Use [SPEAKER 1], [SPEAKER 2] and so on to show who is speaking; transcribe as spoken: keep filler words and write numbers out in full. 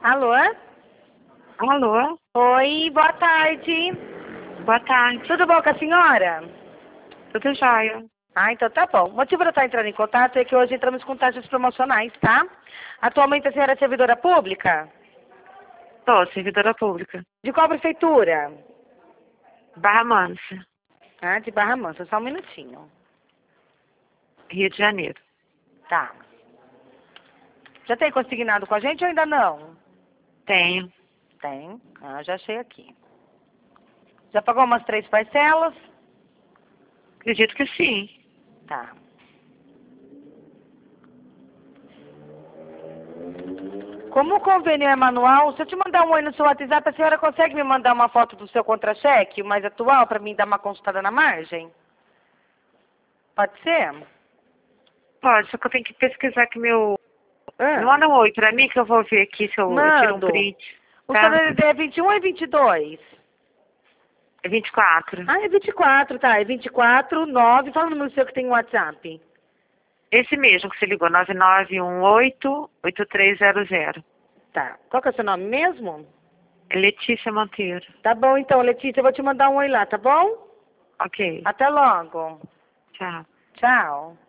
[SPEAKER 1] Alô?
[SPEAKER 2] Alô?
[SPEAKER 1] Oi, boa tarde.
[SPEAKER 2] Boa tarde.
[SPEAKER 1] Tudo bom com a senhora?
[SPEAKER 2] Tudo jóia.
[SPEAKER 1] Ah, então tá bom. O motivo de eu estar entrando em contato é que hoje entramos com taxas promocionais, tá? Atualmente a senhora é servidora pública?
[SPEAKER 2] Sou servidora pública.
[SPEAKER 1] De qual prefeitura?
[SPEAKER 2] Barra Mansa,
[SPEAKER 1] Ah, de Barra Mansa, só um minutinho.
[SPEAKER 2] Rio de Janeiro.
[SPEAKER 1] Tá. Já tem consignado com a gente ou ainda não?
[SPEAKER 2] Tenho.
[SPEAKER 1] Tem. Ah, já achei aqui. Já pagou umas três parcelas?
[SPEAKER 2] Acredito que sim.
[SPEAKER 1] Tá. Como o convênio é manual, se eu te mandar um oi no seu WhatsApp, a senhora consegue me mandar uma foto do seu contra-cheque, o mais atual, para mim dar uma consultada na margem? Pode ser?
[SPEAKER 2] Pode, só que eu tenho que pesquisar aqui meu...
[SPEAKER 1] Ah,
[SPEAKER 2] Manda um oi pra mim que eu vou ver aqui se eu, eu tiro um
[SPEAKER 1] mando.
[SPEAKER 2] print.
[SPEAKER 1] O
[SPEAKER 2] Tá?
[SPEAKER 1] seu D D D é vinte e um ou é vinte e dois?
[SPEAKER 2] É vinte e quatro.
[SPEAKER 1] Ah, é vinte e quatro, tá. É vinte e quatro, nove. Fala o número seu que tem o WhatsApp.
[SPEAKER 2] Esse mesmo que você ligou, nove nove um oito, oito três zero zero.
[SPEAKER 1] Tá. Qual que é o seu nome mesmo?
[SPEAKER 2] É Letícia Monteiro.
[SPEAKER 1] Tá bom, então, Letícia, eu vou te mandar um oi lá, tá bom?
[SPEAKER 2] Ok.
[SPEAKER 1] Até logo.
[SPEAKER 2] Tchau.
[SPEAKER 1] Tchau.